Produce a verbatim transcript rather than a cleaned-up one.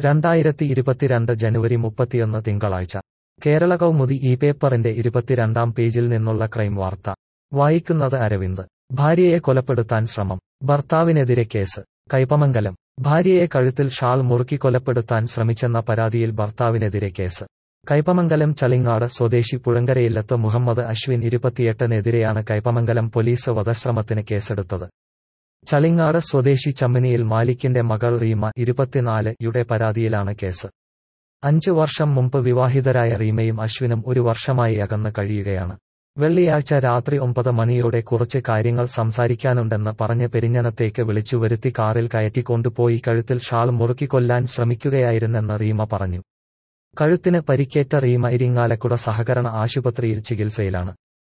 രണ്ടായിരത്തി ഇരുപത്തിരണ്ട് ജനുവരി മുപ്പത്തിയൊന്ന് തിങ്കളാഴ്ച കേരള കൗമുദി ഈ പേപ്പറിന്റെ ഇരുപത്തിരണ്ടാം പേജിൽ നിന്നുള്ള ക്രൈം വാർത്ത വായിക്കുന്നത് അരവിന്ദ്. ഭാര്യയെ കൊലപ്പെടുത്താൻ ശ്രമം, ഭർത്താവിനെതിരെ കേസ്. കൈപ്പമംഗലം. ഭാര്യയെ കഴുത്തിൽ ഷാൾ മുറുക്കി കൊലപ്പെടുത്താൻ ശ്രമിച്ചെന്ന പരാതിയിൽ ഭർത്താവിനെതിരെ കേസ്. കൈപ്പമംഗലം ചളിങ്ങാട് സ്വദേശി പുഴങ്കരയില്ലത്ത് മുഹമ്മദ് അശ്വിൻ ഇരുപത്തിയെട്ടിനെതിരെയാണ് കൈപ്പമംഗലം പോലീസ് വധശ്രമത്തിന് കേസെടുത്തത്. ചളിങ്ങാട് സ്വദേശി ചമ്മിനിയിൽ മാലിക്കിന്റെ മകൾ റീമ ഇരുപത്തിനാല് യുടെ പരാതിയിലാണ് കേസ്. അഞ്ചു വർഷം മുമ്പ് വിവാഹിതരായ റീമയും അശ്വിനും ഒരു വർഷമായി അകന്ന് കഴിയുകയാണ്. വെള്ളിയാഴ്ച രാത്രി ഒമ്പത് മണിയോടെ കുറച്ച് കാര്യങ്ങൾ സംസാരിക്കാനുണ്ടെന്ന് പറഞ്ഞ് പെരിഞ്ഞനത്തേക്ക് വിളിച്ചുവരുത്തി കാറിൽ കയറ്റിക്കൊണ്ടുപോയി കഴുത്തിൽ ഷാൾ മുറുക്കി കൊല്ലാൻ ശ്രമിക്കുകയായിരുന്നെന്ന് റീമ പറഞ്ഞു. കഴുത്തിന് പരിക്കേറ്റ റീമ ഇരിങ്ങാലക്കുട സഹകരണ ആശുപത്രിയിൽ ചികിത്സയിലാണ്.